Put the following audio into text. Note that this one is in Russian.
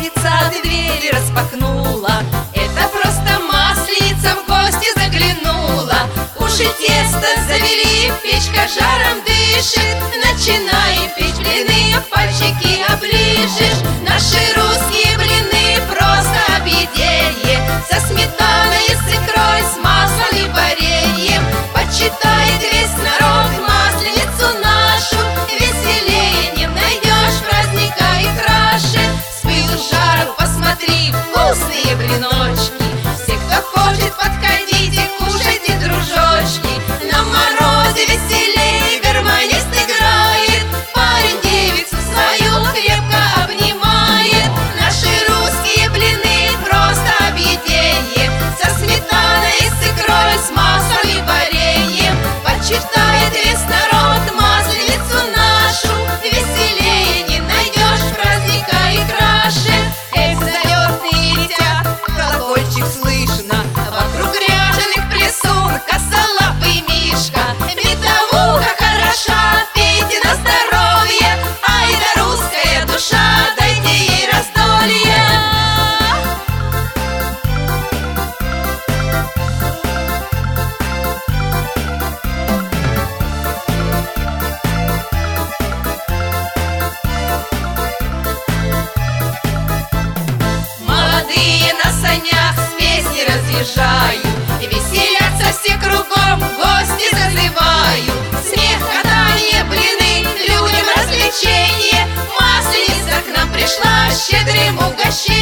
Масленица, ты двери распахнула. Это просто Масленица в гости заглянула. Уши тесто завели, печка жаром дышит. Начинаем печь блины, пальчики оближешь. Наши русские блины просто объеденье. Со сметаной и с икрой, с маслом и вареньем. Почитает весь народ Масленицу нашу. Веселее не найдешь праздника и краше. С пылу с жару посмотри, вкусные блиночки. Все, кто хочет, подходите, кушайте, дружочки. На морозе веселее гармонист играет. Парень девицу свою крепко обнимает. Наши русские блины просто объеденье. Со сметаной и с икрой, с маслом и вареньем. Почитает весь народ Масленицу нашу. Веселее не найдешь праздника и краше. Эх, залетные летят, колокольчик слышно. Вокруг ряженых плесун косолапый Мишка. Бытовуха хороша, пейте на здоровье. Ай да русская душа, дайте ей раздолье. Молодые на санях с песней разъезжают. Веселятся все кругом, гости зазываю. Смех, катание, блины, людям развлечение. Масленица к нам пришла с щедрым угощением.